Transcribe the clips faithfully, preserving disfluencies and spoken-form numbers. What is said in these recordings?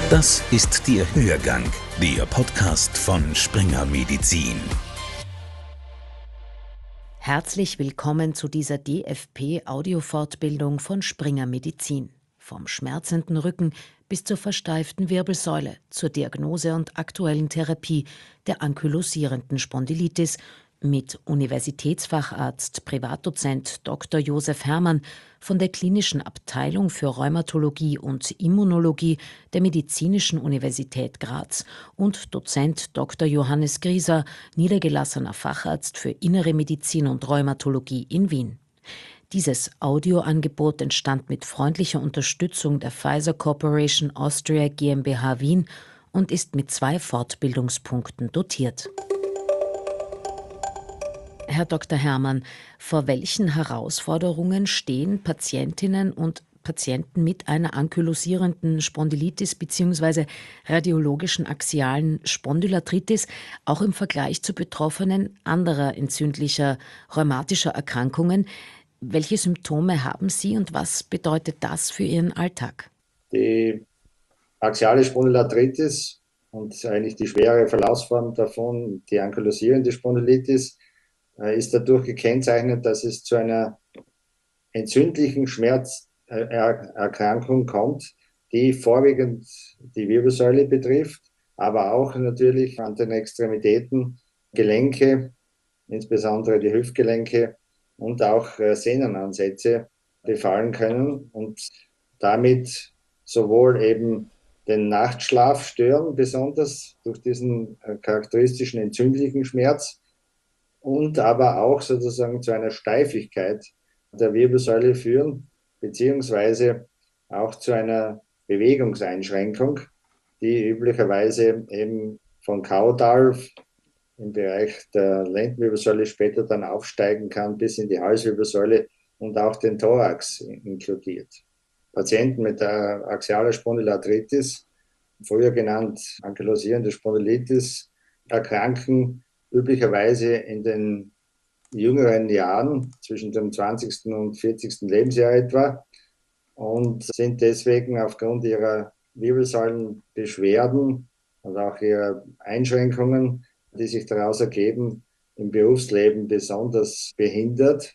Das ist der Hörgang, der Podcast von Springer Medizin. Herzlich willkommen zu dieser D F P-Audiofortbildung von Springer Medizin. Vom schmerzenden Rücken bis zur versteiften Wirbelsäule, zur Diagnose und aktuellen Therapie der ankylosierenden Spondylitis mit Universitätsfacharzt, Privatdozent Doktor Josef Hermann von der Klinischen Abteilung für Rheumatologie und Immunologie der Medizinischen Universität Graz und Dozent Doktor Johannes Grieser, niedergelassener Facharzt für Innere Medizin und Rheumatologie in Wien. Dieses Audioangebot entstand mit freundlicher Unterstützung der Pfizer Corporation Austria GmbH Wien und ist mit zwei Fortbildungspunkten dotiert. Herr Doktor Hermann, vor welchen Herausforderungen stehen Patientinnen und Patienten mit einer ankylosierenden Spondylitis bzw. radiologischen axialen Spondylarthritis auch im Vergleich zu Betroffenen anderer entzündlicher rheumatischer Erkrankungen? Welche Symptome haben Sie und was bedeutet das für Ihren Alltag? Die axiale Spondylarthritis und eigentlich die schwere Verlaufsform davon, die ankylosierende Spondylitis, ist dadurch gekennzeichnet, dass es zu einer entzündlichen Schmerzerkrankung kommt, die vorwiegend die Wirbelsäule betrifft, aber auch natürlich an den Extremitäten, Gelenke, insbesondere die Hüftgelenke und auch Sehnenansätze befallen können und damit sowohl eben den Nachtschlaf stören, besonders durch diesen charakteristischen entzündlichen Schmerz, und aber auch sozusagen zu einer Steifigkeit der Wirbelsäule führen, beziehungsweise auch zu einer Bewegungseinschränkung, die üblicherweise eben von Kaudal im Bereich der Lendenwirbelsäule später dann aufsteigen kann bis in die Halswirbelsäule und auch den Thorax inkludiert. Patienten mit der axialen Spondylarthritis, früher genannt ankylosierende Spondylitis, erkranken üblicherweise in den jüngeren Jahren, zwischen dem zwanzigsten und vierzigsten Lebensjahr etwa, und sind deswegen aufgrund ihrer Wirbelsäulenbeschwerden und auch ihrer Einschränkungen, die sich daraus ergeben, im Berufsleben besonders behindert,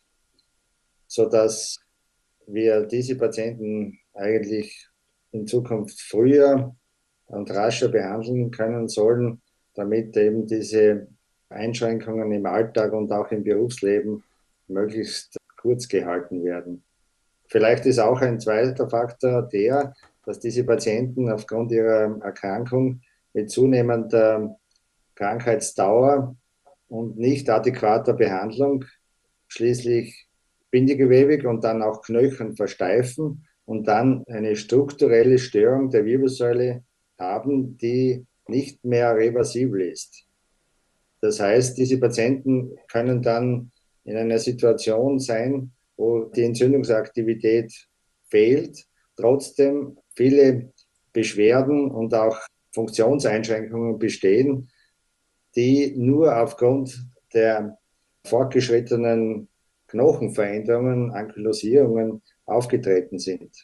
sodass wir diese Patienten eigentlich in Zukunft früher und rascher behandeln können sollen, damit eben diese Einschränkungen im Alltag und auch im Berufsleben möglichst kurz gehalten werden. Vielleicht ist auch ein zweiter Faktor der, dass diese Patienten aufgrund ihrer Erkrankung mit zunehmender Krankheitsdauer und nicht adäquater Behandlung schließlich bindegewebig und dann auch Knöchel versteifen und dann eine strukturelle Störung der Wirbelsäule haben, die nicht mehr reversibel ist. Das heißt, diese Patienten können dann in einer Situation sein, wo die Entzündungsaktivität fehlt, trotzdem viele Beschwerden und auch Funktionseinschränkungen bestehen, die nur aufgrund der fortgeschrittenen Knochenveränderungen, Ankylosierungen aufgetreten sind.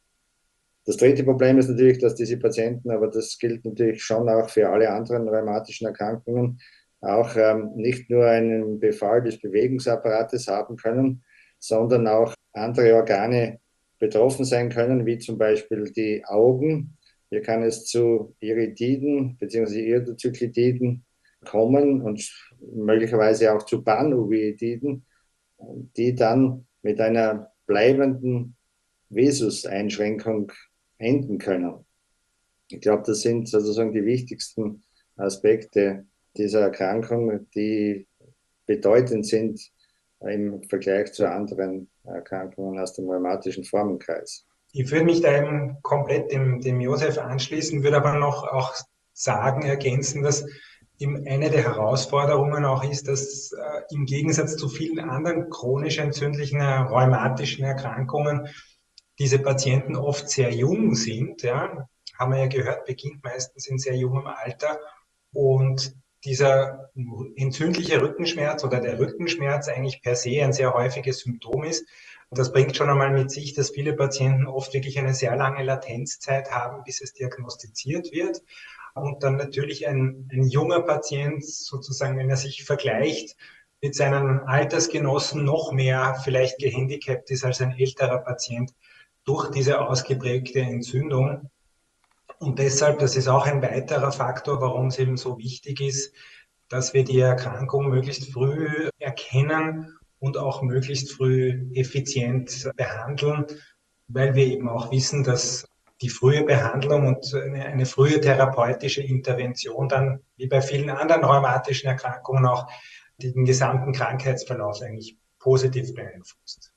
Das dritte Problem ist natürlich, dass diese Patienten, aber das gilt natürlich schon auch für alle anderen rheumatischen Erkrankungen, auch ähm, nicht nur einen Befall des Bewegungsapparates haben können, sondern auch andere Organe betroffen sein können, wie zum Beispiel die Augen. Hier kann es zu Iritiden bzw. Iridozyklitiden kommen und möglicherweise auch zu Panuveitiden, die dann mit einer bleibenden Vesuseinschränkung enden können. Ich glaube, das sind sozusagen die wichtigsten Aspekte dieser Erkrankung, die bedeutend sind im Vergleich zu anderen Erkrankungen aus dem rheumatischen Formenkreis. Ich würde mich da eben komplett dem, dem Josef anschließen, würde aber noch auch sagen, ergänzen, dass eben eine der Herausforderungen auch ist, dass äh, im Gegensatz zu vielen anderen chronisch entzündlichen äh, rheumatischen Erkrankungen diese Patienten oft sehr jung sind, ja, haben wir ja gehört, beginnt meistens in sehr jungem Alter, und dieser entzündliche Rückenschmerz oder der Rückenschmerz eigentlich per se ein sehr häufiges Symptom ist, Das bringt schon einmal mit sich, dass viele Patienten oft wirklich eine sehr lange Latenzzeit haben, bis es diagnostiziert wird. Und dann natürlich ein, ein junger Patient sozusagen, wenn er sich vergleicht, mit seinen Altersgenossen noch mehr vielleicht gehandicapt ist als ein älterer Patient durch diese ausgeprägte Entzündung. Und deshalb, das ist auch ein weiterer Faktor, warum es eben so wichtig ist, dass wir die Erkrankung möglichst früh erkennen und auch möglichst früh effizient behandeln, weil wir eben auch wissen, dass die frühe Behandlung und eine, eine frühe therapeutische Intervention dann, wie bei vielen anderen rheumatischen Erkrankungen, auch den gesamten Krankheitsverlauf eigentlich positiv beeinflusst.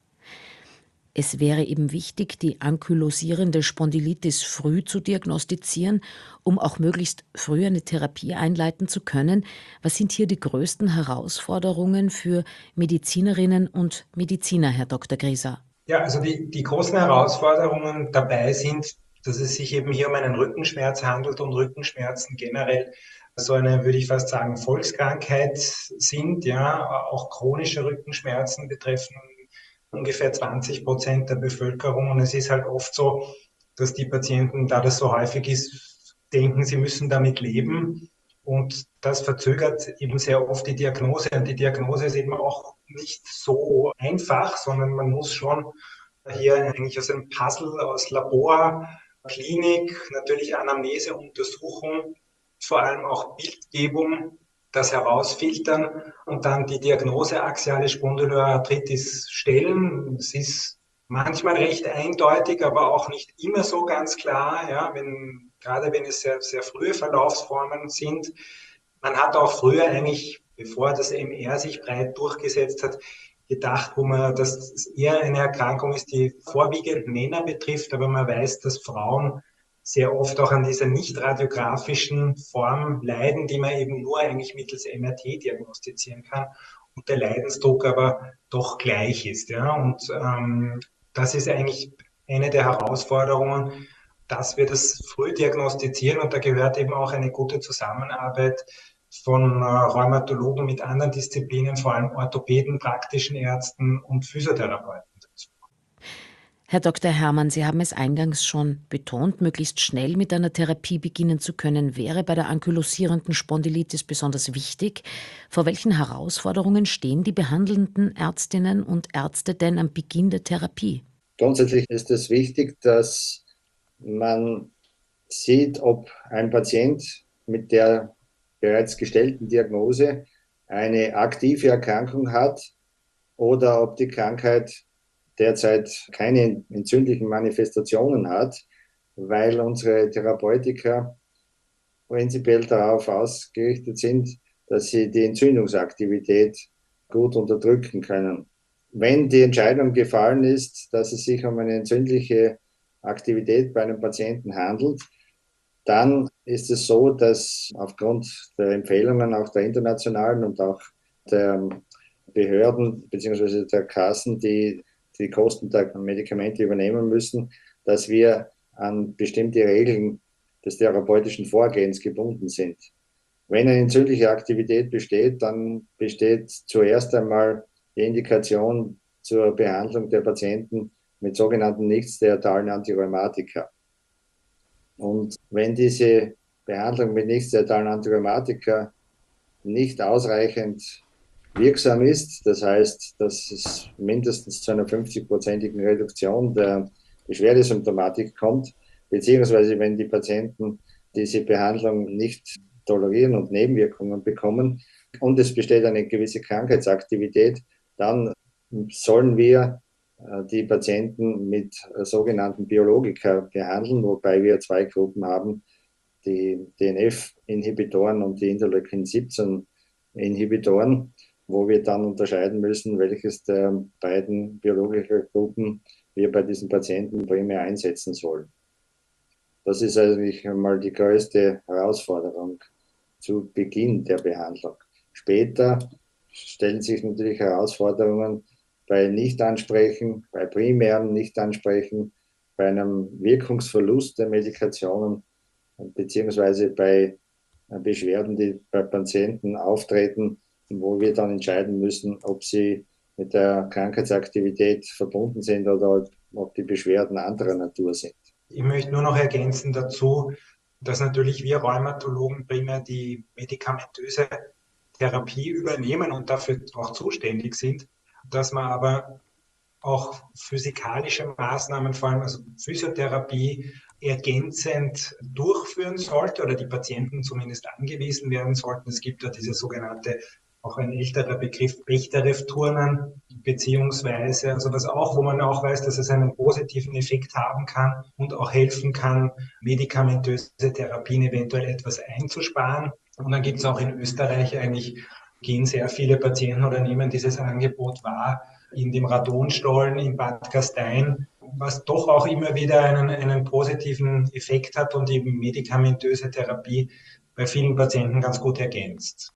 Es wäre eben wichtig, die ankylosierende Spondylitis früh zu diagnostizieren, um auch möglichst früh eine Therapie einleiten zu können. Was sind hier die größten Herausforderungen für Medizinerinnen und Mediziner, Herr Doktor Grieser? Ja, also die, die großen Herausforderungen dabei sind, dass es sich eben hier um einen Rückenschmerz handelt und Rückenschmerzen generell so eine, würde ich fast sagen, Volkskrankheit sind. Ja, auch chronische Rückenschmerzen betreffen ungefähr zwanzig Prozent der Bevölkerung. Und es ist halt oft so, dass die Patienten, da das so häufig ist, denken, sie müssen damit leben. Und das verzögert eben sehr oft die Diagnose. Und die Diagnose ist eben auch nicht so einfach, sondern man muss schon hier eigentlich aus einem Puzzle aus Labor, Klinik, natürlich Anamnese, Untersuchung, vor allem auch Bildgebung, das herausfiltern und dann die Diagnose axiale Spondyloarthritis stellen. Es ist manchmal recht eindeutig, aber auch nicht immer so ganz klar, ja, wenn, gerade wenn es sehr, sehr frühe Verlaufsformen sind. Man hat auch früher eigentlich, bevor das M R sich breit durchgesetzt hat, gedacht, wo man, dass es eher eine Erkrankung ist, die vorwiegend Männer betrifft, aber man weiß, dass Frauen sehr oft auch an dieser nicht radiografischen Form leiden, die man eben nur eigentlich mittels M R T diagnostizieren kann und der Leidensdruck aber doch gleich ist. Ja? Und ähm, das ist eigentlich eine der Herausforderungen, dass wir das früh diagnostizieren und da gehört eben auch eine gute Zusammenarbeit von äh, Rheumatologen mit anderen Disziplinen, vor allem Orthopäden, praktischen Ärzten und Physiotherapeuten dazu. Herr Doktor Herrmann, Sie haben es eingangs schon betont, möglichst schnell mit einer Therapie beginnen zu können, wäre bei der ankylosierenden Spondylitis besonders wichtig. Vor welchen Herausforderungen stehen die behandelnden Ärztinnen und Ärzte denn am Beginn der Therapie? Grundsätzlich ist es wichtig, dass man sieht, ob ein Patient mit der bereits gestellten Diagnose eine aktive Erkrankung hat oder ob die Krankheit derzeit keine entzündlichen Manifestationen hat, weil unsere Therapeutika prinzipiell darauf ausgerichtet sind, dass sie die Entzündungsaktivität gut unterdrücken können. Wenn die Entscheidung gefallen ist, dass es sich um eine entzündliche Aktivität bei einem Patienten handelt, dann ist es so, dass aufgrund der Empfehlungen auch der internationalen und auch der Behörden bzw. der Kassen, die die Kosten der Medikamente übernehmen müssen, dass wir an bestimmte Regeln des therapeutischen Vorgehens gebunden sind. Wenn eine entzündliche Aktivität besteht, dann besteht zuerst einmal die Indikation zur Behandlung der Patienten mit sogenannten nichtsteatalen Antirheumatika. Und wenn diese Behandlung mit nichtsteatalen Antirheumatika nicht ausreichend wirksam ist, das heißt, dass es mindestens zu einer fünfzig-prozentigen Reduktion der Beschwerdesymptomatik kommt, beziehungsweise wenn die Patienten diese Behandlung nicht tolerieren und Nebenwirkungen bekommen und es besteht eine gewisse Krankheitsaktivität, dann sollen wir die Patienten mit sogenannten Biologika behandeln, wobei wir zwei Gruppen haben, die D N F-Inhibitoren und die Interleukin siebzehn Inhibitoren, wo wir dann unterscheiden müssen, welches der beiden biologischen Gruppen wir bei diesen Patienten primär einsetzen sollen. Das ist eigentlich einmal die größte Herausforderung zu Beginn der Behandlung. Später stellen sich natürlich Herausforderungen bei Nichtansprechen, bei primären Nichtansprechen, bei einem Wirkungsverlust der Medikationen beziehungsweise bei Beschwerden, die bei Patienten auftreten, wo wir dann entscheiden müssen, ob sie mit der Krankheitsaktivität verbunden sind oder ob die Beschwerden anderer Natur sind. Ich möchte nur noch ergänzen dazu, dass natürlich wir Rheumatologen primär die medikamentöse Therapie übernehmen und dafür auch zuständig sind, dass man aber auch physikalische Maßnahmen, vor allem also Physiotherapie, ergänzend durchführen sollte oder die Patienten zumindest angewiesen werden sollten. Es gibt ja diese sogenannte, auch ein älterer Begriff, Bechterew-Turnen, beziehungsweise, also was auch, wo man auch weiß, dass es einen positiven Effekt haben kann und auch helfen kann, medikamentöse Therapien eventuell etwas einzusparen. Und dann gibt es auch in Österreich eigentlich, gehen sehr viele Patienten oder nehmen dieses Angebot wahr, in dem Radonstollen in Bad Gastein, was doch auch immer wieder einen, einen positiven Effekt hat und eben medikamentöse Therapie bei vielen Patienten ganz gut ergänzt.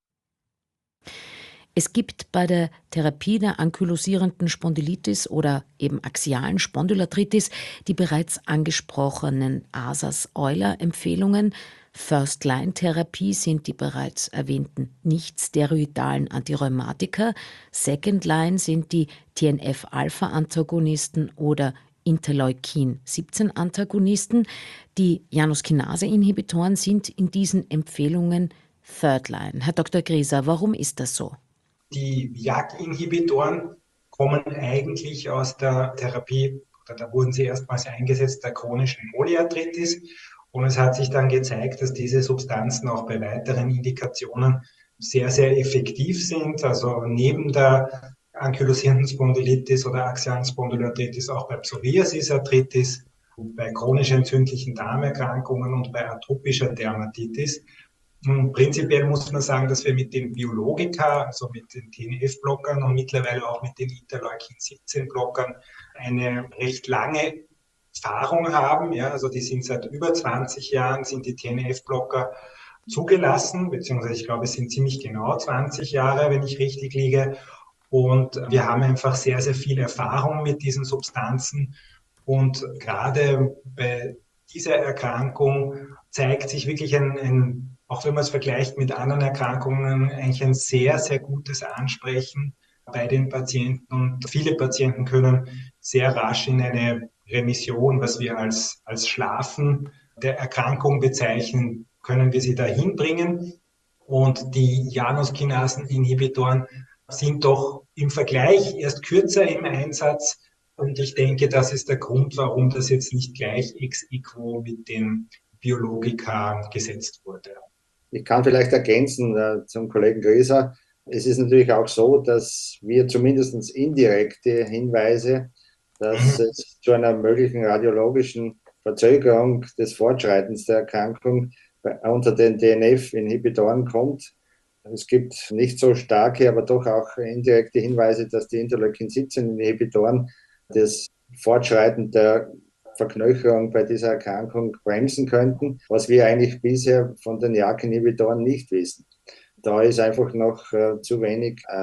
Es gibt bei der Therapie der ankylosierenden Spondylitis oder eben axialen Spondylarthritis die bereits angesprochenen A S A S-Euler-Empfehlungen. First-Line-Therapie sind die bereits erwähnten nicht-steroidalen Antirheumatika. Second-Line sind die T N F-Alpha-Antagonisten oder Interleukin siebzehn Antagonisten. Die Januskinase-Inhibitoren sind in diesen Empfehlungen Third-Line. Herr Doktor Grieser, warum ist das so? Die J A K-Inhibitoren kommen eigentlich aus der Therapie, oder da wurden sie erstmals eingesetzt, der chronischen Polyarthritis. Und es hat sich dann gezeigt, dass diese Substanzen auch bei weiteren Indikationen sehr, sehr effektiv sind. Also neben der ankylosierenden Spondylitis oder axialen Spondylarthritis auch bei Psoriasis-Arthritis, bei chronisch entzündlichen Darmerkrankungen und bei atopischer Dermatitis. Prinzipiell muss man sagen, dass wir mit den Biologika, also mit den T N F-Blockern und mittlerweile auch mit den Interleukin siebzehn Blockern eine recht lange Erfahrung haben. Ja, also die sind seit über zwanzig Jahren, sind die T N F-Blocker zugelassen, beziehungsweise ich glaube, es sind ziemlich genau zwanzig Jahre, wenn ich richtig liege. Und wir haben einfach sehr, sehr viel Erfahrung mit diesen Substanzen. Und gerade bei dieser Erkrankung zeigt sich wirklich ein, ein, auch wenn man es vergleicht mit anderen Erkrankungen, eigentlich ein sehr, sehr gutes Ansprechen bei den Patienten. Und viele Patienten können sehr rasch in eine Remission, was wir als, als Schlafen der Erkrankung bezeichnen, können wir sie dahin bringen. Und die Januskinasen-Inhibitoren sind doch im Vergleich erst kürzer im Einsatz. Und ich denke, das ist der Grund, warum das jetzt nicht gleich ex aequo mit den Biologika gesetzt wurde. Ich kann vielleicht ergänzen äh, zum Kollegen Grieser. Es ist natürlich auch so, dass wir zumindest indirekte Hinweise, dass mhm. es zu einer möglichen radiologischen Verzögerung des Fortschreitens der Erkrankung unter den D N F-Inhibitoren kommt. Es gibt nicht so starke, aber doch auch indirekte Hinweise, dass die Interleukin siebzehn Inhibitoren das Fortschreiten der Verknöcherung bei dieser Erkrankung bremsen könnten, was wir eigentlich bisher von den J A K-Inhibitoren nicht wissen. Da ist einfach noch äh, zu wenig äh,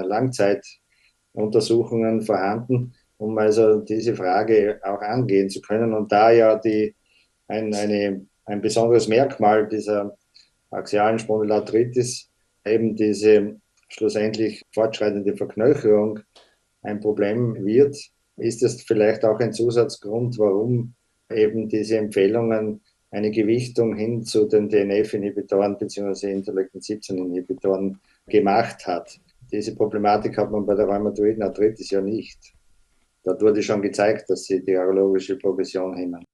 Langzeituntersuchungen vorhanden, um also diese Frage auch angehen zu können. Und da ja die, ein, eine, ein besonderes Merkmal dieser axialen Spondylarthritis eben diese schlussendlich fortschreitende Verknöcherung ein Problem wird, ist es vielleicht auch ein Zusatzgrund, warum eben diese Empfehlungen eine Gewichtung hin zu den D N F-Inhibitoren bzw. Interleukin siebzehn Inhibitoren gemacht hat. Diese Problematik hat man bei der rheumatoiden Arthritis ja nicht. Dort wurde schon gezeigt, dass sie die neurologische Progression hemmen.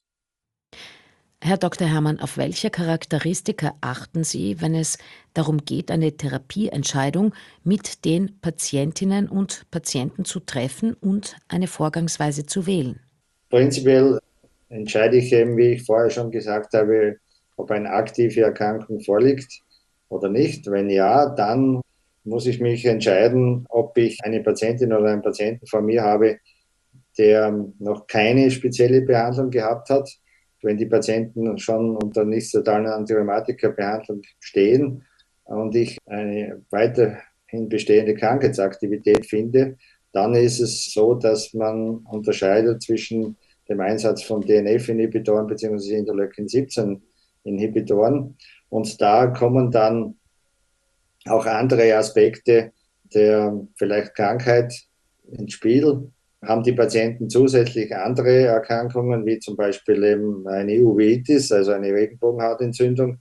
Herr Doktor Herrmann, auf welche Charakteristika achten Sie, wenn es darum geht, eine Therapieentscheidung mit den Patientinnen und Patienten zu treffen und eine Vorgangsweise zu wählen? Prinzipiell entscheide ich eben, wie ich vorher schon gesagt habe, ob eine aktive Erkrankung vorliegt oder nicht. Wenn ja, dann muss ich mich entscheiden, ob ich eine Patientin oder einen Patienten vor mir habe, der noch keine spezielle Behandlung gehabt hat. Wenn die Patienten schon unter nicht-statalen Antirheumatika-Behandlung stehen und ich eine weiterhin bestehende Krankheitsaktivität finde, dann ist es so, dass man unterscheidet zwischen dem Einsatz von D N F-Inhibitoren bzw. Interleukin siebzehn Inhibitoren. Und da kommen dann auch andere Aspekte der vielleicht Krankheit ins Spiel. Haben die Patienten zusätzlich andere Erkrankungen, wie zum Beispiel eben eine Uveitis, also eine Regenbogenhautentzündung,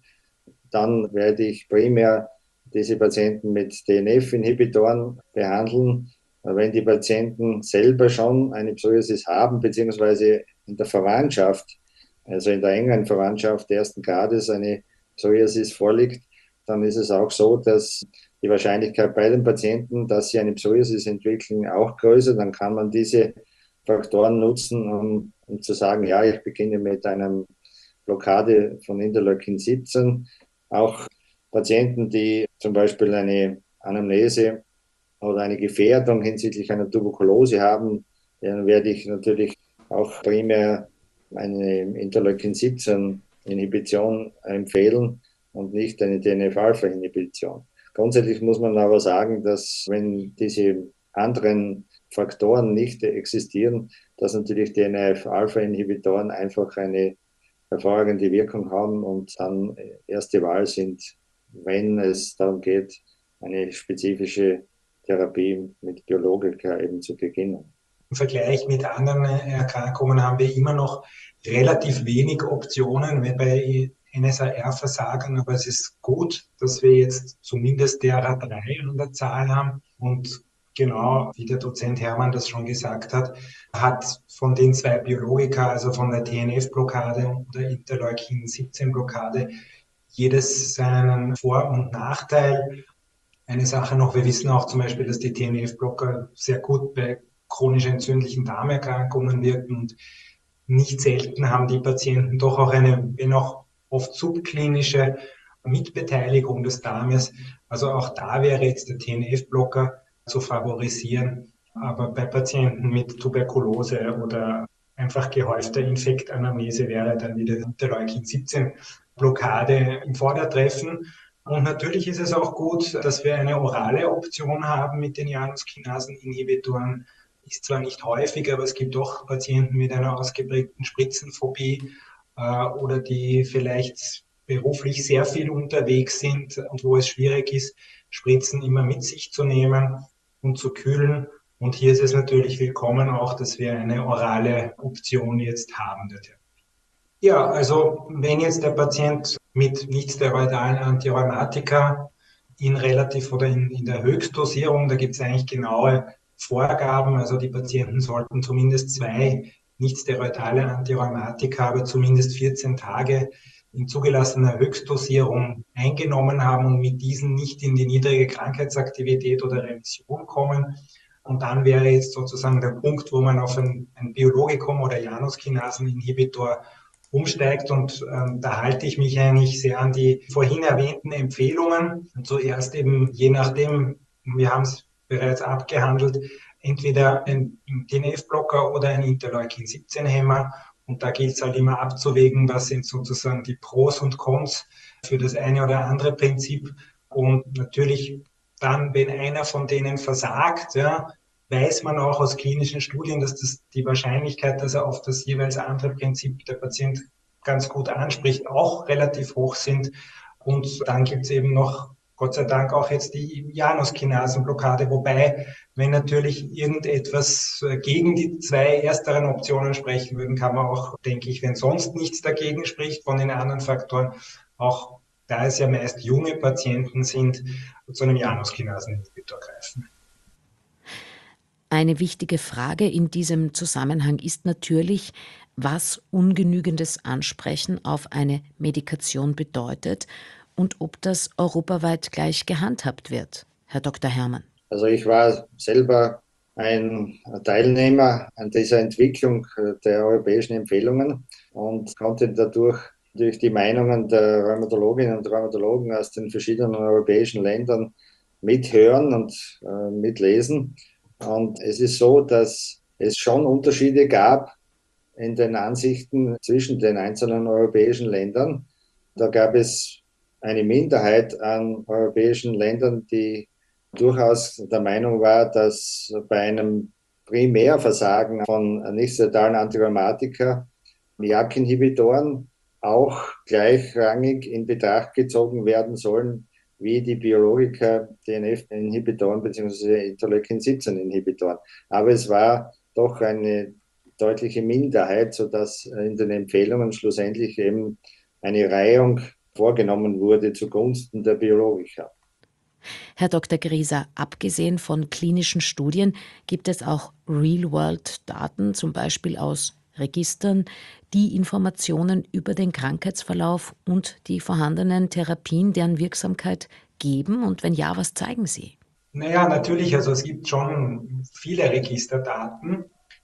dann werde ich primär diese Patienten mit D N F-Inhibitoren behandeln. Wenn die Patienten selber schon eine Psoriasis haben, beziehungsweise in der Verwandtschaft, also in der engen Verwandtschaft ersten Grades eine Psoriasis vorliegt, dann ist es auch so, dass die Wahrscheinlichkeit bei den Patienten, dass sie eine Psoriasis entwickeln, auch größer. Dann kann man diese Faktoren nutzen, um, um zu sagen, ja, ich beginne mit einer Blockade von Interleukin siebzehn. Auch Patienten, die zum Beispiel eine Anamnese oder eine Gefährdung hinsichtlich einer Tuberkulose haben, dann werde ich natürlich auch primär eine Interleukin siebzehn Inhibition empfehlen und nicht eine T N F-Alpha-Inhibition. Grundsätzlich muss man aber sagen, dass wenn diese anderen Faktoren nicht existieren, dass natürlich T N F-Alpha-Inhibitoren einfach eine hervorragende Wirkung haben und dann erste Wahl sind, wenn es darum geht, eine spezifische Therapie mit Biologika eben zu beginnen. Im Vergleich mit anderen Erkrankungen haben wir immer noch relativ wenig Optionen bei N S A R-Versagen, aber es ist gut, dass wir jetzt zumindest D R A drei an der Zahl haben und genau, wie der Dozent Hermann das schon gesagt hat, hat von den zwei Biologika, also von der T N F-Blockade und der Interleukin siebzehn Blockade, jedes seinen Vor- und Nachteil. Eine Sache noch, wir wissen auch zum Beispiel, dass die T N F-Blocker sehr gut bei chronisch entzündlichen Darmerkrankungen wirken und nicht selten haben die Patienten doch auch eine, wenn auch oft subklinische Mitbeteiligung des Darmes. Also auch da wäre jetzt der T N F-Blocker zu favorisieren. Aber bei Patienten mit Tuberkulose oder einfach gehäufter Infektanamnese wäre dann wieder Interleukin siebzehn Blockade im Vordertreffen. Und natürlich ist es auch gut, dass wir eine orale Option haben mit den Januskinasen-Inhibitoren. Ist zwar nicht häufig, aber es gibt doch Patienten mit einer ausgeprägten Spritzenphobie äh, oder die vielleicht beruflich sehr viel unterwegs sind und wo es schwierig ist, Spritzen immer mit sich zu nehmen und zu kühlen. Und hier ist es natürlich willkommen auch, dass wir eine orale Option jetzt haben. Ja, also wenn jetzt der Patient mit nicht-steroidalen Antirheumatika in relativ oder in, in der Höchstdosierung, da gibt es eigentlich genaue Vorgaben, also die Patienten sollten zumindest zwei nicht-steroidale Antirheumatika, aber zumindest vierzehn Tage in zugelassener Höchstdosierung eingenommen haben und mit diesen nicht in die niedrige Krankheitsaktivität oder Remission kommen. Und dann wäre jetzt sozusagen der Punkt, wo man auf ein, ein Biologikum oder Januskinasen-Inhibitor umsteigt und ähm, da halte ich mich eigentlich sehr an die vorhin erwähnten Empfehlungen. Und zuerst eben, je nachdem, wir haben es bereits abgehandelt, entweder ein T N F-Blocker oder ein Interleukin siebzehn Hämmer. Und da gilt es halt immer abzuwägen, was sind sozusagen die Pros und Cons für das eine oder andere Prinzip. Und natürlich dann, wenn einer von denen versagt, ja, weiß man auch aus klinischen Studien, dass das die Wahrscheinlichkeit, dass er auf das jeweils andere Prinzip der Patient ganz gut anspricht, auch relativ hoch sind. Und dann gibt es eben noch, Gott sei Dank, auch jetzt die Januskinasenblockade, wobei, wenn natürlich irgendetwas gegen die zwei ersteren Optionen sprechen würden, kann man auch, denke ich, wenn sonst nichts dagegen spricht von den anderen Faktoren, auch da es ja meist junge Patienten sind, zu einem Januskinaseninhibitor greifen. Eine wichtige Frage in diesem Zusammenhang ist natürlich, was ungenügendes Ansprechen auf eine Medikation bedeutet und ob das europaweit gleich gehandhabt wird. Herr Doktor Hermann. Also ich war selber ein Teilnehmer an dieser Entwicklung der europäischen Empfehlungen und konnte dadurch durch die Meinungen der Rheumatologinnen und Rheumatologen aus den verschiedenen europäischen Ländern mithören und äh, mitlesen. Und es ist so, dass es schon Unterschiede gab in den Ansichten zwischen den einzelnen europäischen Ländern. Da gab es eine Minderheit an europäischen Ländern, die durchaus der Meinung war, dass bei einem Primärversagen von nicht-steroidalen Antirheumatika J A K-Inhibitoren auch gleichrangig in Betracht gezogen werden sollen wie die Biologika T N F-Inhibitoren bzw. Interleukin siebzehn Inhibitoren. Aber es war doch eine deutliche Minderheit, sodass in den Empfehlungen schlussendlich eben eine Reihung vorgenommen wurde zugunsten der Biologika. Herr Doktor Grieser, abgesehen von klinischen Studien gibt es auch Real-World-Daten, zum Beispiel aus Registern, die Informationen über den Krankheitsverlauf und die vorhandenen Therapien, deren Wirksamkeit geben? Und wenn ja, was zeigen sie? Naja, natürlich, also es gibt schon viele Registerdaten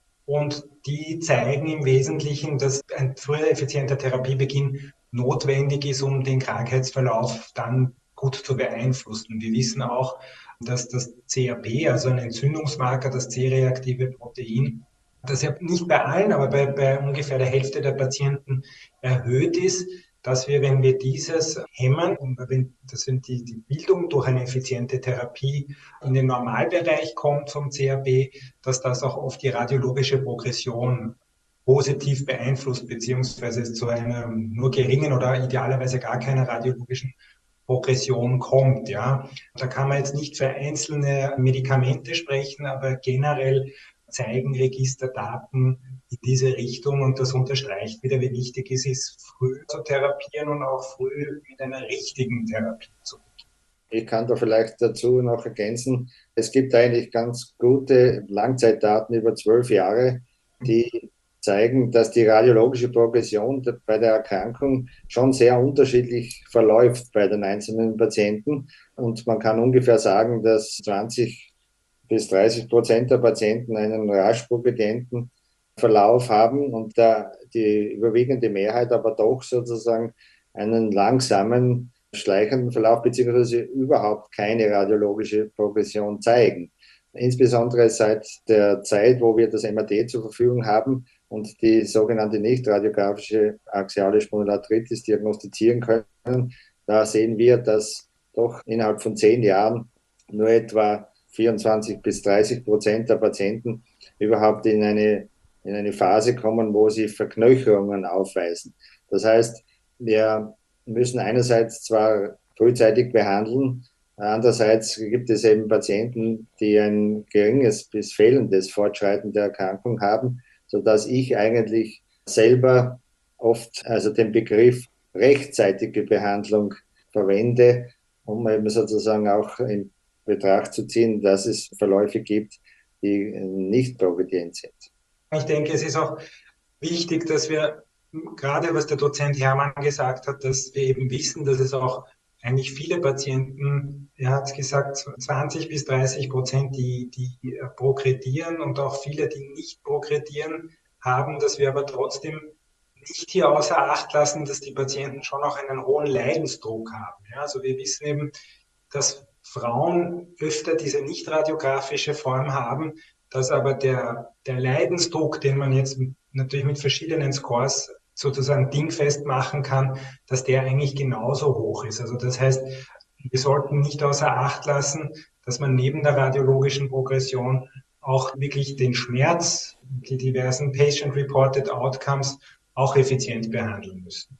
und die zeigen im Wesentlichen, dass ein früher effizienter Therapiebeginn notwendig ist, um den Krankheitsverlauf dann gut zu beeinflussen. Wir wissen auch, dass das C R P, also ein Entzündungsmarker, das C-reaktive Protein, das ja nicht bei allen, aber bei, bei ungefähr der Hälfte der Patienten erhöht ist, dass wir, wenn wir dieses hemmen, wenn das sind die, die Bildung durch eine effiziente Therapie in den Normalbereich kommt zum C R P, dass das auch oft die radiologische Progression positiv beeinflusst, beziehungsweise es zu einer nur geringen oder idealerweise gar keiner radiologischen Progression kommt. Ja. Da kann man jetzt nicht für einzelne Medikamente sprechen, aber generell zeigen Registerdaten in diese Richtung und das unterstreicht wieder, wie wichtig es ist, früh zu therapieren und auch früh mit einer richtigen Therapie zu beginnen. Ich kann da vielleicht dazu noch ergänzen, es gibt eigentlich ganz gute Langzeitdaten über zwölf Jahre, die zeigen, dass die radiologische Progression bei der Erkrankung schon sehr unterschiedlich verläuft bei den einzelnen Patienten. Und man kann ungefähr sagen, dass zwanzig bis dreißig Prozent der Patienten einen rasch progredienten Verlauf haben und da die überwiegende Mehrheit aber doch sozusagen einen langsamen, schleichenden Verlauf beziehungsweise überhaupt keine radiologische Progression zeigen. Insbesondere seit der Zeit, wo wir das M R T zur Verfügung haben und die sogenannte nicht-radiografische axiale Spondylarthritis diagnostizieren können, da sehen wir, dass doch innerhalb von zehn Jahren nur etwa vierundzwanzig bis dreißig Prozent der Patienten überhaupt in eine, in eine Phase kommen, wo sie Verknöcherungen aufweisen. Das heißt, wir müssen einerseits zwar frühzeitig behandeln, andererseits gibt es eben Patienten, die ein geringes bis fehlendes Fortschreiten der Erkrankung haben, sodass ich eigentlich selber oft also den Begriff rechtzeitige Behandlung verwende, um eben sozusagen auch in Betracht zu ziehen, dass es Verläufe gibt, die nicht progredient sind. Ich denke, es ist auch wichtig, dass wir, gerade was der Dozent Hermann gesagt hat, dass wir eben wissen, dass es auch eigentlich viele Patienten, er hat gesagt, zwanzig bis dreißig Prozent, die, die progredieren und auch viele, die nicht progredieren, haben, dass wir aber trotzdem nicht hier außer Acht lassen, dass die Patienten schon auch einen hohen Leidensdruck haben. Ja, also wir wissen eben, dass Frauen öfter diese nicht radiografische Form haben, dass aber der, der Leidensdruck, den man jetzt natürlich mit verschiedenen Scores sozusagen dingfest machen kann, dass der eigentlich genauso hoch ist. Also das heißt, wir sollten nicht außer Acht lassen, dass man neben der radiologischen Progression auch wirklich den Schmerz, die diversen Patient-Reported Outcomes auch effizient behandeln müssen.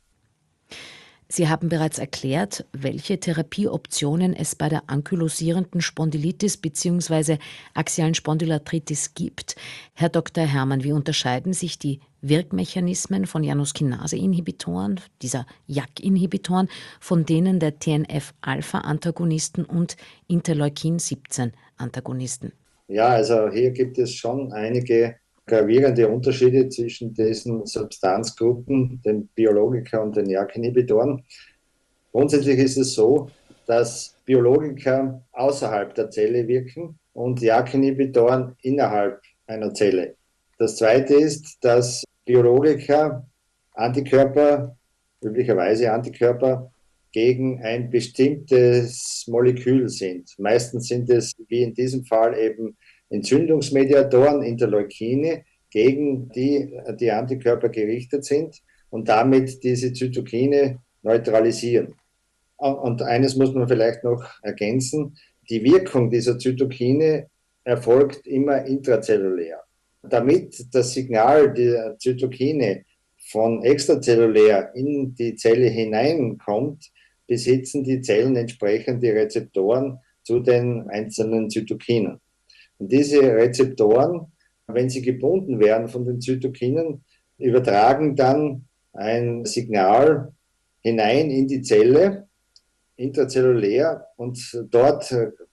Sie haben bereits erklärt, welche Therapieoptionen es bei der ankylosierenden Spondylitis bzw. axialen Spondylarthritis gibt. Herr Doktor Hermann, wie unterscheiden sich die Wirkmechanismen von Januskinase-Inhibitoren, dieser J A K-Inhibitoren, von denen der T N F-Alpha-Antagonisten und Interleukin siebzehn Antagonisten? Ja, also hier gibt es schon einige gravierende Unterschiede zwischen diesen Substanzgruppen, den Biologika und den J A K-Inhibitoren. Grundsätzlich ist es so, dass Biologika außerhalb der Zelle wirken und J A K-Inhibitoren innerhalb einer Zelle. Das Zweite ist, dass Biologika Antikörper, üblicherweise Antikörper, gegen ein bestimmtes Molekül sind. Meistens sind es, wie in diesem Fall, eben Entzündungsmediatoren, Interleukine, gegen die die Antikörper gerichtet sind und damit diese Zytokine neutralisieren. Und eines muss man vielleicht noch ergänzen, die Wirkung dieser Zytokine erfolgt immer intrazellulär. Damit das Signal der Zytokine von extrazellulär in die Zelle hineinkommt, besitzen die Zellen entsprechende Rezeptoren zu den einzelnen Zytokinen. Und diese Rezeptoren, wenn sie gebunden werden von den Zytokinen, übertragen dann ein Signal hinein in die Zelle, intrazellulär, und dort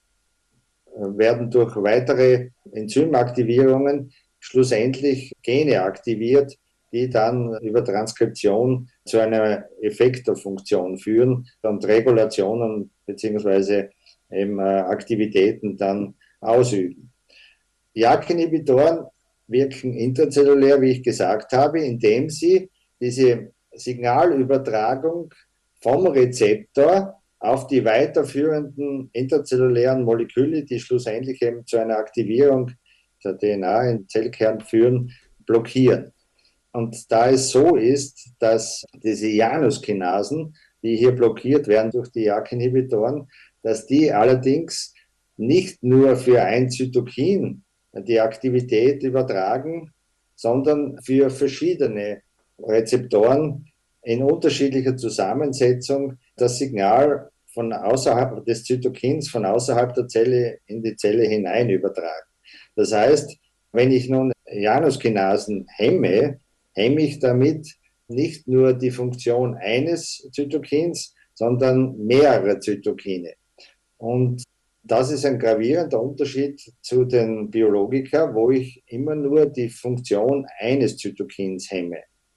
werden durch weitere Enzymaktivierungen schlussendlich Gene aktiviert, die dann über Transkription zu einer Effektorfunktion führen und Regulationen bzw. eben Aktivitäten dann ausüben. Die J A K-Inhibitoren wirken intrazellulär, wie ich gesagt habe, indem sie diese Signalübertragung vom Rezeptor auf die weiterführenden intrazellulären Moleküle, die schlussendlich eben zu einer Aktivierung der D N A im Zellkern führen, blockieren. Und da es so ist, dass diese Januskinasen, die hier blockiert werden durch die J A K-Inhibitoren, dass die allerdings nicht nur für ein Zytokin die Aktivität übertragen, sondern für verschiedene Rezeptoren in unterschiedlicher Zusammensetzung das Signal von außerhalb des Zytokins, von außerhalb der Zelle in die Zelle hinein übertragen. Das heißt, wenn ich nun Januskinasen hemme, hemme ich damit nicht nur die Funktion eines Zytokins, sondern mehrere Zytokine. Und das ist ein gravierender Unterschied zu den Biologika, wo ich immer nur die Funktion eines Zytokins hemme.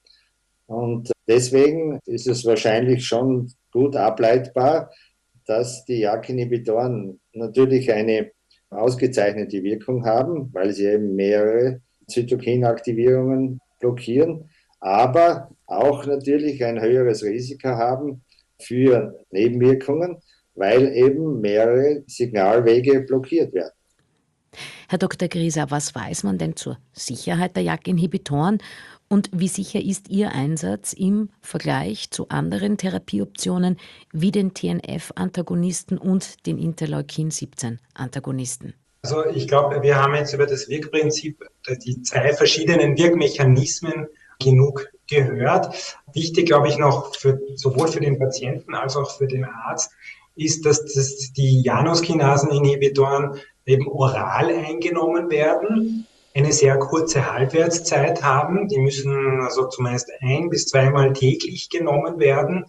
Und deswegen ist es wahrscheinlich schon gut ableitbar, dass die J A K-Inhibitoren natürlich eine ausgezeichnete Wirkung haben, weil sie eben mehrere Zytokinaktivierungen blockieren, aber auch natürlich ein höheres Risiko haben für Nebenwirkungen, weil eben mehrere Signalwege blockiert werden. Herr Doktor Grieser, was weiß man denn zur Sicherheit der J A K-Inhibitoren und wie sicher ist Ihr Einsatz im Vergleich zu anderen Therapieoptionen wie den T N F-Antagonisten und den Interleukin siebzehn Antagonisten? Also ich glaube, wir haben jetzt über das Wirkprinzip, die zwei verschiedenen Wirkmechanismen genug gehört. Wichtig, glaube ich, noch für, sowohl für den Patienten als auch für den Arzt ist, dass das, die Januskinasen-Inhibitoren eben oral eingenommen werden, eine sehr kurze Halbwertszeit haben. Die müssen also zumeist ein- bis zweimal täglich genommen werden,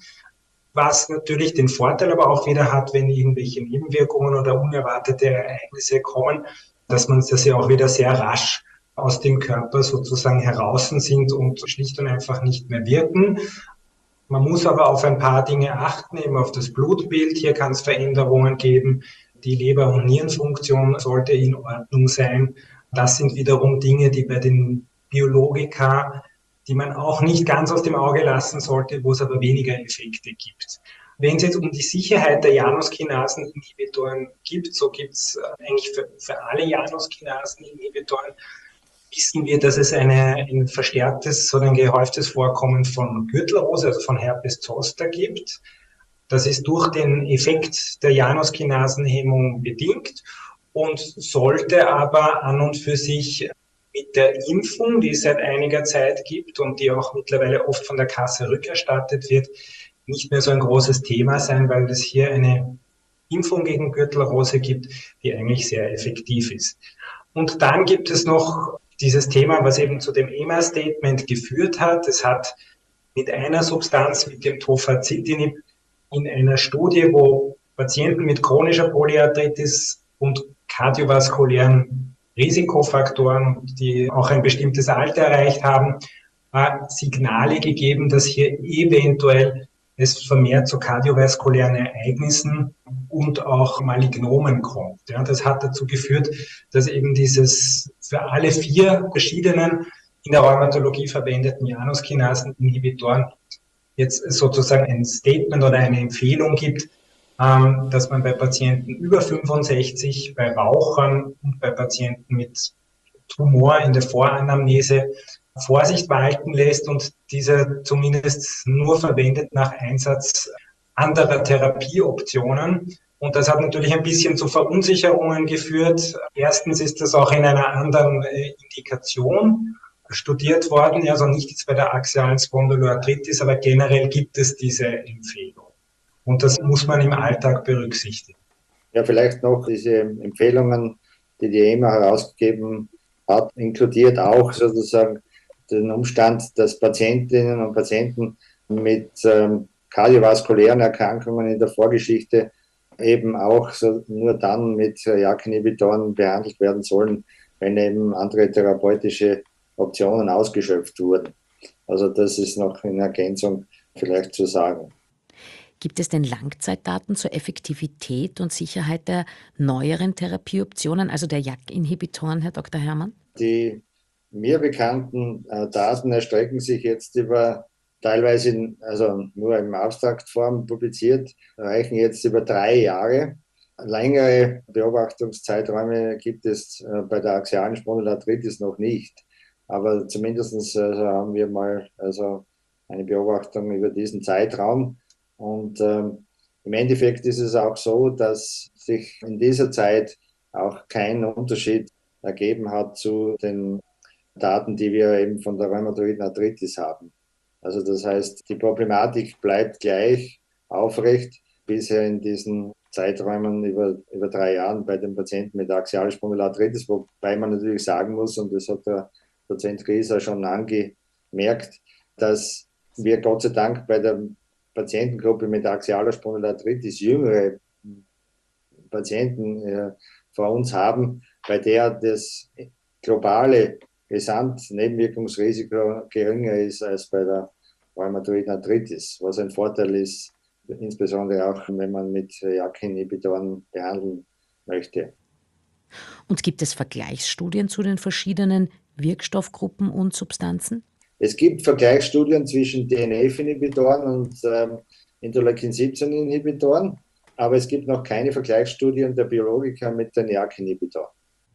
was natürlich den Vorteil aber auch wieder hat, wenn irgendwelche Nebenwirkungen oder unerwartete Ereignisse kommen, dass man das ja auch wieder sehr rasch aus dem Körper sozusagen heraus sind und schlicht und einfach nicht mehr wirken. Man muss aber auf ein paar Dinge achten, eben auf das Blutbild. Hier kann es Veränderungen geben. Die Leber- und Nierenfunktion sollte in Ordnung sein. Das sind wiederum Dinge, die bei den Biologika, die man auch nicht ganz aus dem Auge lassen sollte, wo es aber weniger Effekte gibt. Wenn es jetzt um die Sicherheit der Januskinasen-Inhibitoren gibt, so gibt es eigentlich für, für alle Januskinasen-Inhibitoren, wissen wir, dass es eine, ein verstärktes oder ein gehäuftes Vorkommen von Gürtelrose, also von Herpes Zoster gibt. Das ist durch den Effekt der Januskinasenhemmung bedingt und sollte aber an und für sich mit der Impfung, die es seit einiger Zeit gibt und die auch mittlerweile oft von der Kasse rückerstattet wird, nicht mehr so ein großes Thema sein, weil es hier eine Impfung gegen Gürtelrose gibt, die eigentlich sehr effektiv ist. Und dann gibt es noch dieses Thema, was eben zu dem E M A-Statement geführt hat. Es hat mit einer Substanz, mit dem Tofacitinib, in einer Studie, wo Patienten mit chronischer Polyarthritis und kardiovaskulären Risikofaktoren, die auch ein bestimmtes Alter erreicht haben, Signale gegeben, dass hier eventuell es vermehrt zu kardiovaskulären Ereignissen und auch Malignomen kommt. Ja, das hat dazu geführt, dass eben dieses für alle vier verschiedenen in der Rheumatologie verwendeten Januskinasen-Inhibitoren jetzt sozusagen ein Statement oder eine Empfehlung gibt, ähm, dass man bei Patienten über fünfundsechzig, bei Rauchern und bei Patienten mit Tumor in der Voranamnese Vorsicht walten lässt und diese zumindest nur verwendet nach Einsatz anderer Therapieoptionen. Und das hat natürlich ein bisschen zu Verunsicherungen geführt. Erstens ist das auch in einer anderen Indikation studiert worden, also nicht jetzt bei der axialen Spondyloarthritis, aber generell gibt es diese Empfehlung. Und das muss man im Alltag berücksichtigen. Ja, vielleicht noch diese Empfehlungen, die die E M A herausgegeben hat, inkludiert auch sozusagen den Umstand, dass Patientinnen und Patienten mit ähm, kardiovaskulären Erkrankungen in der Vorgeschichte eben auch so nur dann mit J A K-Inhibitoren behandelt werden sollen, wenn eben andere therapeutische Optionen ausgeschöpft wurden. Also das ist noch in Ergänzung vielleicht zu sagen. Gibt es denn Langzeitdaten zur Effektivität und Sicherheit der neueren Therapieoptionen, also der J A K-Inhibitoren, Herr Doktor Herrmann? Die mir bekannten äh, Daten erstrecken sich jetzt über teilweise in, also nur in Abstraktform publiziert, reichen jetzt über drei Jahre. Längere Beobachtungszeiträume gibt es äh, bei der axialen Spondylarthritis noch nicht. Aber zumindest also haben wir mal also eine Beobachtung über diesen Zeitraum. Und ähm, im Endeffekt ist es auch so, dass sich in dieser Zeit auch kein Unterschied ergeben hat zu den Daten, die wir eben von der rheumatoiden Arthritis haben. Also das heißt, die Problematik bleibt gleich aufrecht bisher in diesen Zeiträumen über, über drei Jahren bei den Patienten mit axialer Spondylarthritis, wobei man natürlich sagen muss, und das hat der Dozent Grieser schon angemerkt, dass wir Gott sei Dank bei der Patientengruppe mit axialer Spondylarthritis jüngere Patienten äh, vor uns haben, bei der das globale Gesamtnebenwirkungsrisiko geringer ist als bei der rheumatoiden Arthritis, was ein Vorteil ist, insbesondere auch, wenn man mit J A K-Inhibitoren behandeln möchte. Und gibt es Vergleichsstudien zu den verschiedenen Wirkstoffgruppen und Substanzen? Es gibt Vergleichsstudien zwischen D N F-Inhibitoren und ähm, Interleukin siebzehn Inhibitoren, aber es gibt noch keine Vergleichsstudien der Biologika mit den J A K-Inhibitoren.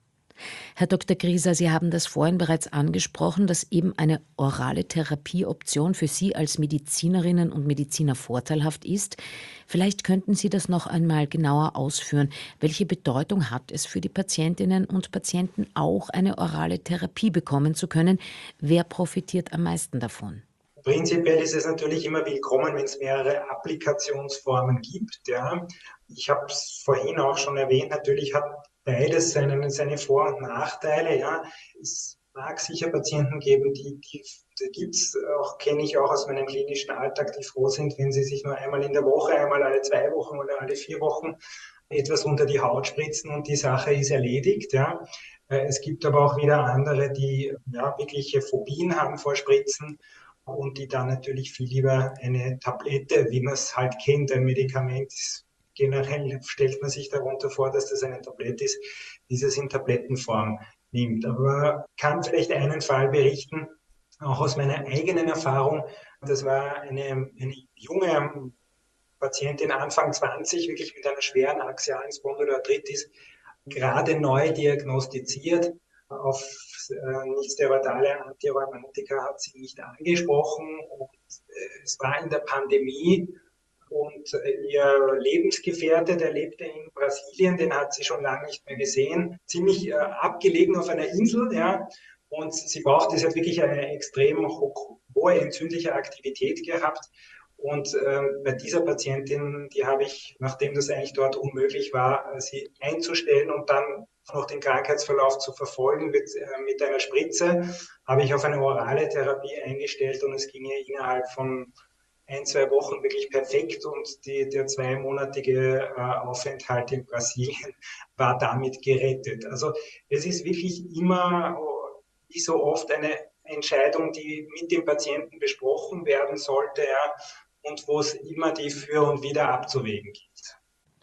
Herr Doktor Grieser, Sie haben das vorhin bereits angesprochen, dass eben eine orale Therapieoption für Sie als Medizinerinnen und Mediziner vorteilhaft ist. Vielleicht könnten Sie das noch einmal genauer ausführen. Welche Bedeutung hat es für die Patientinnen und Patienten, auch eine orale Therapie bekommen zu können? Wer profitiert am meisten davon? Prinzipiell ist es natürlich immer willkommen, wenn es mehrere Applikationsformen gibt. Ja. Ich habe es vorhin auch schon erwähnt, natürlich hat beides seine, seine Vor- und Nachteile. Ja. Es mag sicher Patienten geben, die, die, die gibt es auch, kenne ich auch aus meinem klinischen Alltag, die froh sind, wenn sie sich nur einmal in der Woche, einmal alle zwei Wochen oder alle vier Wochen etwas unter die Haut spritzen und die Sache ist erledigt. Ja. Es gibt aber auch wieder andere, die ja, wirkliche Phobien haben vor Spritzen und die dann natürlich viel lieber eine Tablette, wie man es halt kennt, ein Medikament ist. Generell stellt man sich darunter vor, dass das eine Tablette ist, dieses in Tablettenform nimmt. Aber kann vielleicht einen Fall berichten, auch aus meiner eigenen Erfahrung. Das war eine, eine junge Patientin, Anfang zwanzig, wirklich mit einer schweren axialen Spondylarthritis, gerade neu diagnostiziert. Auf äh, nicht-steroidale Antirheumatika hat sie nicht angesprochen. Und, äh, es war in der Pandemie. Und ihr Lebensgefährte, der lebte in Brasilien, den hat sie schon lange nicht mehr gesehen, ziemlich äh, abgelegen auf einer Insel, ja. Und sie brauchte, sie hat wirklich eine extrem ho- hohe entzündliche Aktivität gehabt. Und äh, bei dieser Patientin, die habe ich, nachdem das eigentlich dort unmöglich war, sie einzustellen und dann noch den Krankheitsverlauf zu verfolgen mit, äh, mit einer Spritze, habe ich auf eine orale Therapie eingestellt und es ging ihr innerhalb von ein, zwei Wochen wirklich perfekt und die, der zweimonatige äh, Aufenthalt in Brasilien war damit gerettet. Also es ist wirklich immer, wie so oft, eine Entscheidung, die mit dem Patienten besprochen werden sollte, ja, und wo es immer die Für und Wider abzuwägen gibt.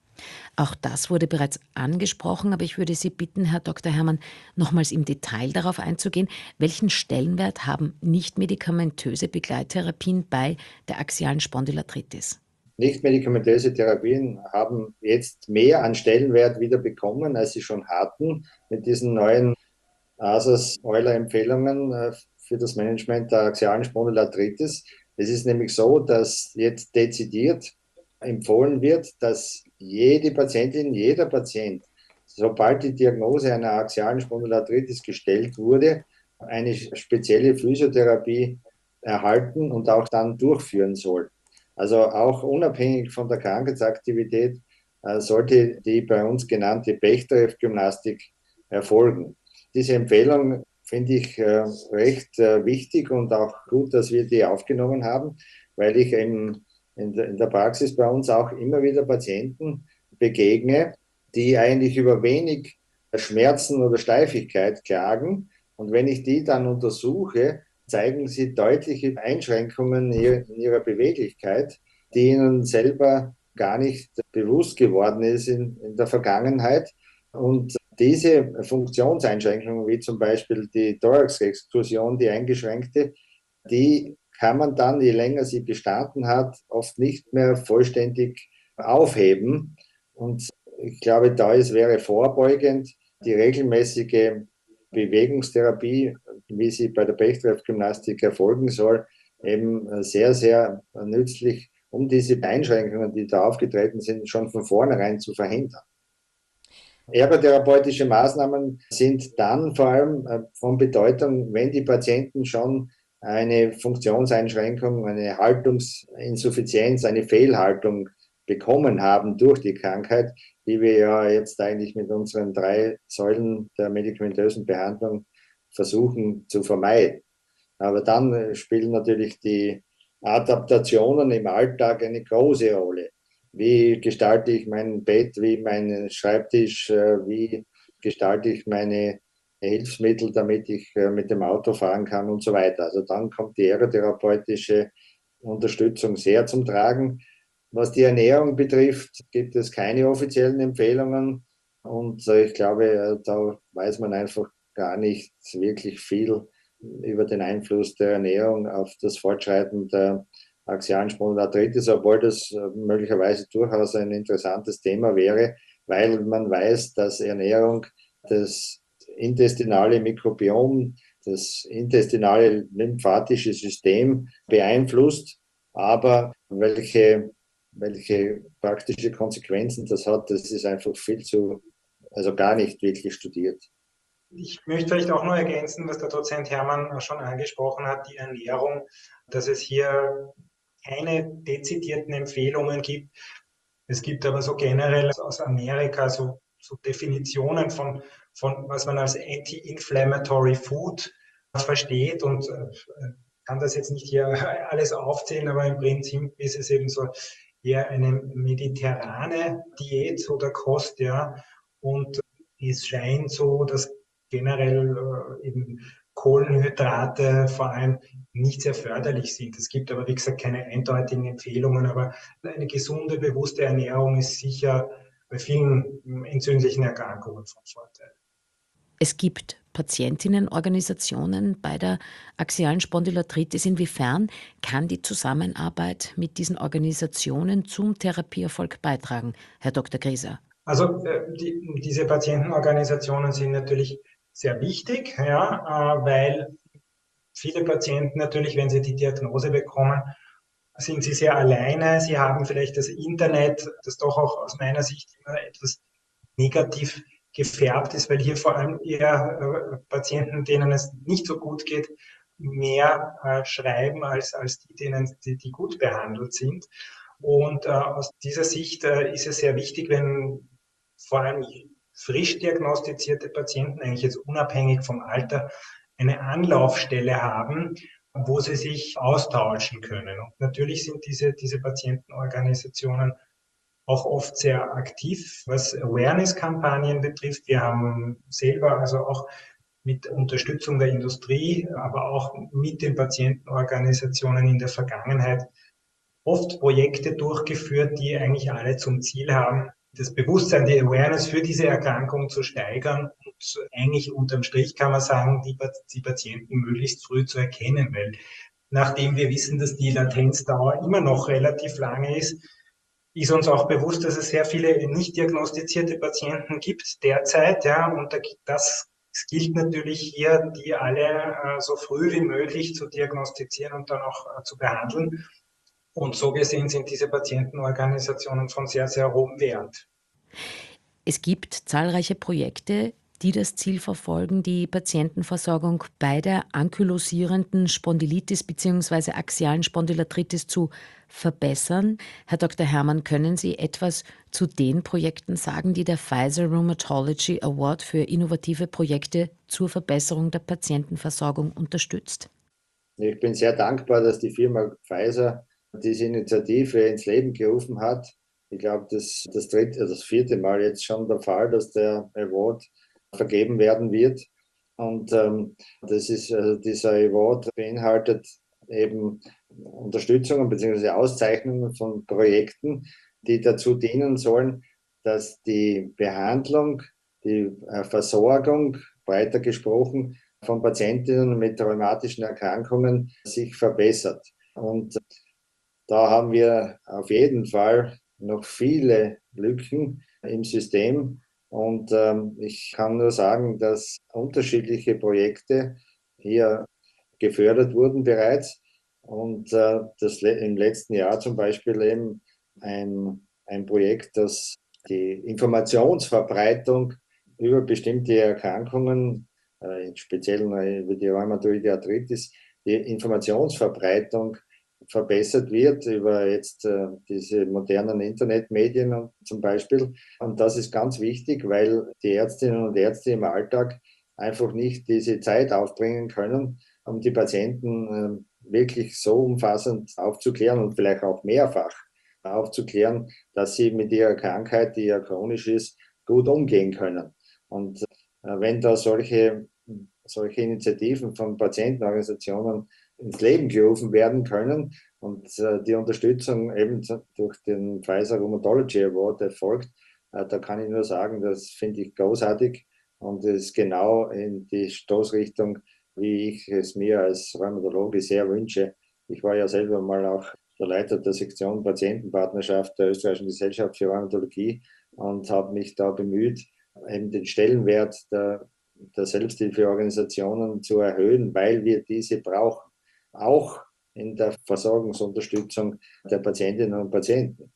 Auch das wurde bereits angesprochen, aber ich würde Sie bitten, Herr Doktor Herrmann, nochmals im Detail darauf einzugehen. Welchen Stellenwert haben nichtmedikamentöse Begleittherapien bei der axialen Spondylarthritis? Nichtmedikamentöse Therapien haben jetzt mehr an Stellenwert wieder bekommen, als sie schon hatten, mit diesen neuen A S A S-Euler-Empfehlungen für das Management der axialen Spondylarthritis. Es ist nämlich so, dass jetzt dezidiert empfohlen wird, dass jede Patientin, jeder Patient, sobald die Diagnose einer axialen Spondylarthritis gestellt wurde, eine spezielle Physiotherapie erhalten und auch dann durchführen soll. Also auch unabhängig von der Krankheitsaktivität äh, sollte die bei uns genannte Bechterew-Gymnastik erfolgen. Diese Empfehlung finde ich äh, recht äh, wichtig und auch gut, dass wir die aufgenommen haben, weil ich in, in, de, in der Praxis bei uns auch immer wieder Patienten begegne, die eigentlich über wenig Schmerzen oder Steifigkeit klagen. Und wenn ich die dann untersuche, zeigen sie deutliche Einschränkungen in ihrer Beweglichkeit, die ihnen selber gar nicht bewusst geworden ist in, in der Vergangenheit. Und diese Funktionseinschränkungen, wie zum Beispiel die Thoraxexkursion, die eingeschränkte, die kann man dann, je länger sie bestanden hat, oft nicht mehr vollständig aufheben. Und ich glaube, da ist, wäre vorbeugend die regelmäßige Bewegungstherapie, wie sie bei der Bechterew-Gymnastik erfolgen soll, eben sehr, sehr nützlich, um diese Einschränkungen, die da aufgetreten sind, schon von vornherein zu verhindern. Ergotherapeutische Maßnahmen sind dann vor allem von Bedeutung, wenn die Patienten schon eine Funktionseinschränkung, eine Haltungsinsuffizienz, eine Fehlhaltung bekommen haben durch die Krankheit, die wir ja jetzt eigentlich mit unseren drei Säulen der medikamentösen Behandlung versuchen zu vermeiden. Aber dann spielen natürlich die Adaptationen im Alltag eine große Rolle. Wie gestalte ich mein Bett, wie meinen Schreibtisch, wie gestalte ich meine Hilfsmittel, damit ich mit dem Auto fahren kann und so weiter. Also dann kommt die ergotherapeutische Unterstützung sehr zum Tragen. Was die Ernährung betrifft, gibt es keine offiziellen Empfehlungen und ich glaube, da weiß man einfach gar nicht wirklich viel über den Einfluss der Ernährung auf das Fortschreiten der axialen Spondylarthritis, obwohl das möglicherweise durchaus ein interessantes Thema wäre, weil man weiß, dass Ernährung das intestinale Mikrobiom, das intestinale lymphatische System beeinflusst, aber welche, welche praktische Konsequenzen das hat, das ist einfach viel zu, also gar nicht wirklich studiert. Ich möchte vielleicht auch noch ergänzen, was der Dozent Hermann schon angesprochen hat, die Ernährung, dass es hier keine dezidierten Empfehlungen gibt. Es gibt aber so generell aus Amerika so, so Definitionen von, von, was man als Anti-Inflammatory Food versteht und äh, kann das jetzt nicht hier alles aufzählen, aber im Prinzip ist es eben so eher eine mediterrane Diät oder Kost, ja, und es scheint so, dass generell äh, eben Kohlenhydrate vor allem nicht sehr förderlich sind. Es gibt aber, wie gesagt, keine eindeutigen Empfehlungen, aber eine gesunde, bewusste Ernährung ist sicher bei vielen entzündlichen Erkrankungen von Vorteil. Es gibt Patientinnenorganisationen bei der axialen Spondylarthritis. Inwiefern kann die Zusammenarbeit mit diesen Organisationen zum Therapieerfolg beitragen, Herr Doktor Grieser? Also äh, die, diese Patientenorganisationen sind natürlich sehr wichtig, ja, äh, weil viele Patienten natürlich, wenn sie die Diagnose bekommen, sind sie sehr alleine. Sie haben vielleicht das Internet, das doch auch aus meiner Sicht immer etwas negativ gefärbt ist, weil hier vor allem eher äh, Patienten, denen es nicht so gut geht, mehr äh, schreiben als, als die, denen, die, die gut behandelt sind. Und äh, aus dieser Sicht äh, ist es sehr wichtig, wenn vor allem frisch diagnostizierte Patienten, eigentlich jetzt unabhängig vom Alter, eine Anlaufstelle haben, wo sie sich austauschen können. Und natürlich sind diese, diese Patientenorganisationen auch oft sehr aktiv, was Awareness-Kampagnen betrifft. Wir haben selber also auch mit Unterstützung der Industrie, aber auch mit den Patientenorganisationen in der Vergangenheit oft Projekte durchgeführt, die eigentlich alle zum Ziel haben, das Bewusstsein, die Awareness für diese Erkrankung zu steigern und eigentlich unterm Strich kann man sagen, die, die Patienten möglichst früh zu erkennen, weil nachdem wir wissen, dass die Latenzdauer immer noch relativ lange ist, ist uns auch bewusst, dass es sehr viele nicht diagnostizierte Patienten gibt derzeit, ja, und das gilt natürlich hier, die alle äh, so früh wie möglich zu diagnostizieren und dann auch äh, zu behandeln. Und so gesehen sind diese Patientenorganisationen von sehr, sehr hohem Wert. Es gibt zahlreiche Projekte, die das Ziel verfolgen, die Patientenversorgung bei der ankylosierenden Spondylitis bzw. axialen Spondylarthritis zu verbessern. Herr Doktor Herrmann, können Sie etwas zu den Projekten sagen, die der Pfizer Rheumatology Award für innovative Projekte zur Verbesserung der Patientenversorgung unterstützt? Ich bin sehr dankbar, dass die Firma Pfizer diese Initiative ins Leben gerufen hat. Ich glaube, das das dritte, das vierte Mal jetzt schon der Fall, dass der Award vergeben werden wird. Und ähm, das ist, also dieser Award beinhaltet eben Unterstützungen bzw. Auszeichnungen von Projekten, die dazu dienen sollen, dass die Behandlung, die äh, Versorgung, weiter gesprochen, von Patientinnen mit rheumatischen Erkrankungen sich verbessert. Und da haben wir auf jeden Fall noch viele Lücken im System. Und ähm, ich kann nur sagen, dass unterschiedliche Projekte hier gefördert wurden bereits. Und äh, das im letzten Jahr zum Beispiel eben ein, ein Projekt, das die Informationsverbreitung über bestimmte Erkrankungen, äh, speziell über die Rheumatoide Arthritis, die Informationsverbreitung verbessert wird über jetzt äh, diese modernen Internetmedien zum Beispiel. Und das ist ganz wichtig, weil die Ärztinnen und Ärzte im Alltag einfach nicht diese Zeit aufbringen können, um die Patienten äh, wirklich so umfassend aufzuklären und vielleicht auch mehrfach aufzuklären, dass sie mit ihrer Krankheit, die ja chronisch ist, gut umgehen können. Und äh, wenn da solche, solche Initiativen von Patientenorganisationen ins Leben gerufen werden können und äh, die Unterstützung eben durch den Pfizer Rheumatology Award erfolgt, äh, da kann ich nur sagen, das finde ich großartig und es ist genau in die Stoßrichtung, wie ich es mir als Rheumatologe sehr wünsche. Ich war ja selber mal auch der Leiter der Sektion Patientenpartnerschaft der Österreichischen Gesellschaft für Rheumatologie und habe mich da bemüht, eben den Stellenwert der, der Selbsthilfeorganisationen zu erhöhen, weil wir diese brauchen, auch in der Versorgungsunterstützung der Patientinnen und Patienten.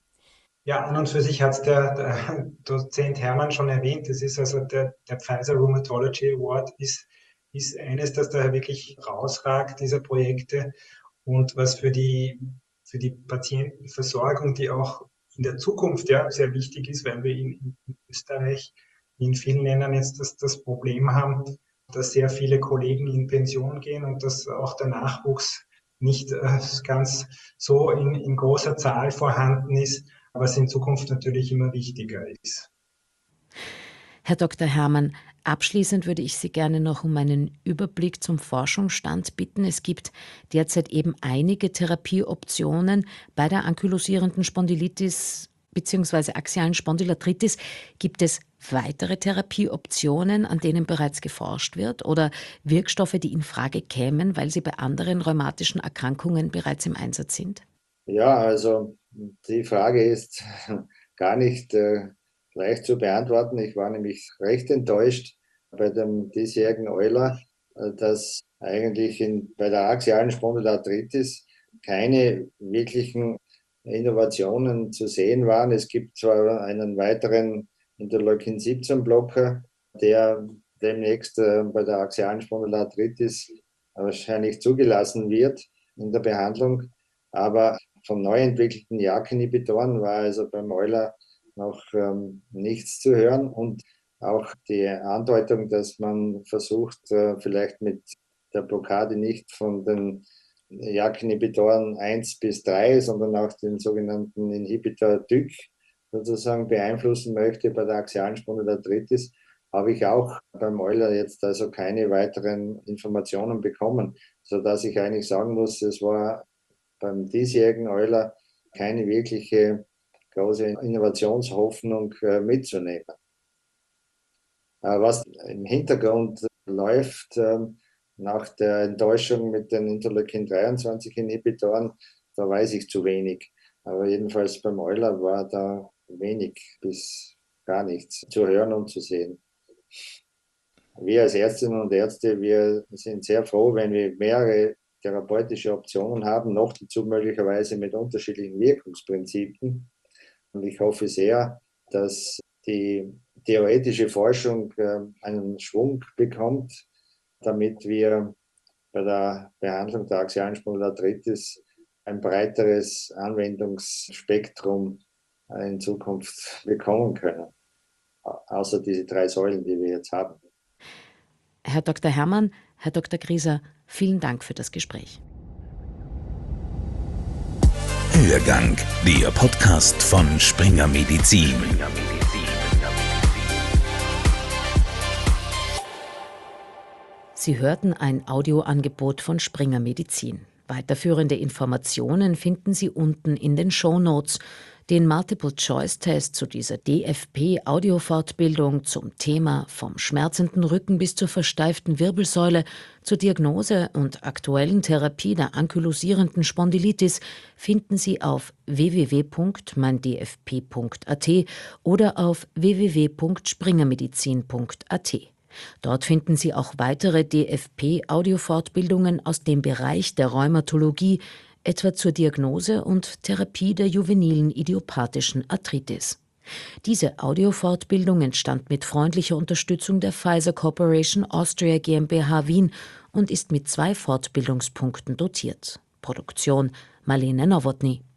Ja, an und für sich hat es der, der Dozent Herrmann schon erwähnt. Das ist also der, der Pfizer Rheumatology Award ist, ist eines, das da wirklich rausragt, dieser Projekte. Und was für die, für die Patientenversorgung, die auch in der Zukunft ja sehr wichtig ist, weil wir in, in Österreich, in vielen Ländern jetzt das, das Problem haben, dass sehr viele Kollegen in Pension gehen und dass auch der Nachwuchs nicht äh, ganz so in, in großer Zahl vorhanden ist, was in Zukunft natürlich immer wichtiger ist. Herr Doktor Herrmann, abschließend würde ich Sie gerne noch um einen Überblick zum Forschungsstand bitten. Es gibt derzeit eben einige Therapieoptionen bei der ankylosierenden Spondylitis bzw. axialen Spondylarthritis. Gibt es weitere Therapieoptionen, an denen bereits geforscht wird, oder Wirkstoffe, die in Frage kämen, weil sie bei anderen rheumatischen Erkrankungen bereits im Einsatz sind? Ja, also die Frage ist gar nicht äh, leicht zu beantworten. Ich war nämlich recht enttäuscht bei dem diesjährigen Euler, äh, dass eigentlich in, bei der axialen Spondylarthritis keine wirklichen Innovationen zu sehen waren. Es gibt zwar einen weiteren Interleukin siebzehn Blocker, der demnächst äh, bei der axialen Spondylarthritis wahrscheinlich zugelassen wird in der Behandlung, aber von neu entwickelten J A K-Inhibitoren war also beim Euler noch ähm, nichts zu hören und auch die Andeutung, dass man versucht, äh, vielleicht mit der Blockade nicht von den J A K-Inhibitoren eins bis drei, sondern auch den sogenannten Inhibitor D Y C sozusagen beeinflussen möchte bei der axialen Spondylarthritis, habe ich auch beim Euler jetzt also keine weiteren Informationen bekommen, sodass ich eigentlich sagen muss, es war beim diesjährigen Euler keine wirkliche große Innovationshoffnung äh, mitzunehmen. Äh, was im Hintergrund läuft, äh, nach der Enttäuschung mit den Interleukin dreiundzwanzig Inhibitoren, da weiß ich zu wenig. Aber jedenfalls beim Euler war da wenig bis gar nichts zu hören und zu sehen. Wir als Ärztinnen und Ärzte, wir sind sehr froh, wenn wir mehrere therapeutische Optionen haben, noch dazu möglicherweise mit unterschiedlichen Wirkungsprinzipien. Und ich hoffe sehr, dass die theoretische Forschung einen Schwung bekommt, damit wir bei der Behandlung der axialen Spondylarthritis ein breiteres Anwendungsspektrum in Zukunft bekommen können, außer diese drei Säulen, die wir jetzt haben. Herr Doktor Herrmann, Herr Doktor Grieser, vielen Dank für das Gespräch. Hörgang, der Podcast von Springer Medizin. Sie hörten ein Audioangebot von Springer Medizin. Weiterführende Informationen finden Sie unten in den Shownotes. Den Multiple-Choice-Test zu dieser D F P-Audiofortbildung zum Thema vom schmerzenden Rücken bis zur versteiften Wirbelsäule zur Diagnose und aktuellen Therapie der ankylosierenden Spondylitis finden Sie auf w w w punkt mein d f p punkt a t oder auf w w w punkt springermedizin punkt a t. Dort finden Sie auch weitere D F P-Audiofortbildungen aus dem Bereich der Rheumatologie, etwa zur Diagnose und Therapie der juvenilen idiopathischen Arthritis. Diese Audiofortbildung entstand mit freundlicher Unterstützung der Pfizer Corporation Austria GmbH Wien und ist mit zwei Fortbildungspunkten dotiert. Produktion Marlene Nowotny.